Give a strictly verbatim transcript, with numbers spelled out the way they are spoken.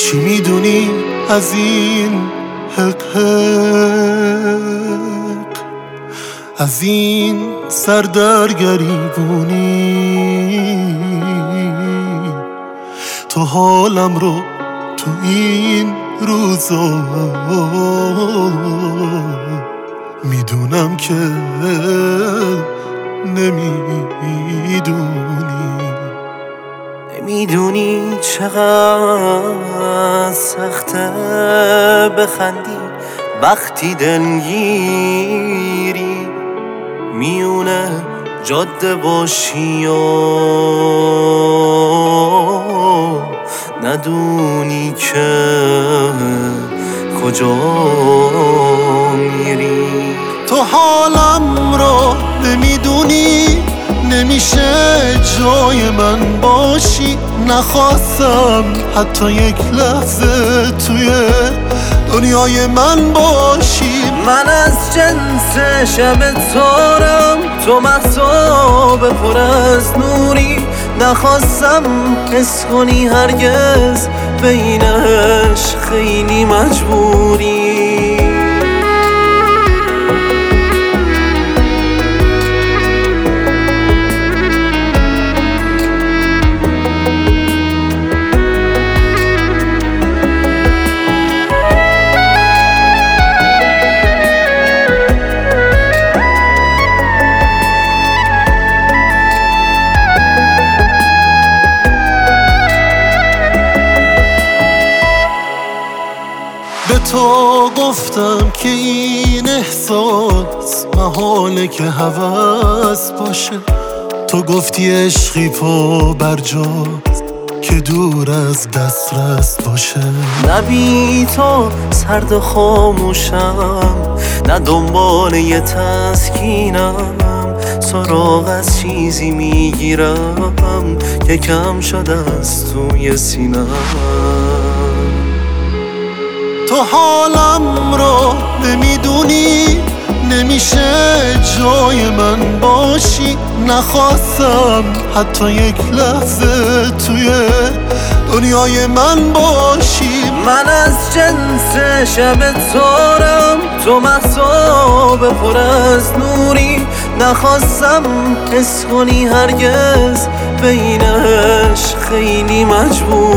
چی میدونی از این حق حق، از این سردرگریبونی؟ تو حالم رو تو این روزا میدونم که نمیدونی. نمیدونی چقدر سخته بخندی وقتی دلگیری، میونه جاده باشی و ندونی که کجا میری. تو حالم رو نمیدونی، نمیشه جای من باشی. نخواستم حتی یک لحظه توی دنیای من باشی. من از جنس شب تارم، تو مهتاب پر از نوری. نخواستم حس کنی هرگز بینش خیلی مجبوری. به تو گفتم که این احساس محاله که هوس باشه. تو گفتی عشقی پا برجاست که دور از دسترس باشه. نه بی تو سرد و خاموشم، نه دنبال یه تسکینم. سراغ از چیزی میگیرم که کم شده از توی سینم. تو حالم رو نمیدونی، نمیشه جای من باشی. نخواستم حتی یک لحظه توی دنیای من باشی. من از جنس شب تارم، تو مهتاب پر از نوری. نخواستم حس کنی هرگز بینش خیلی مجبور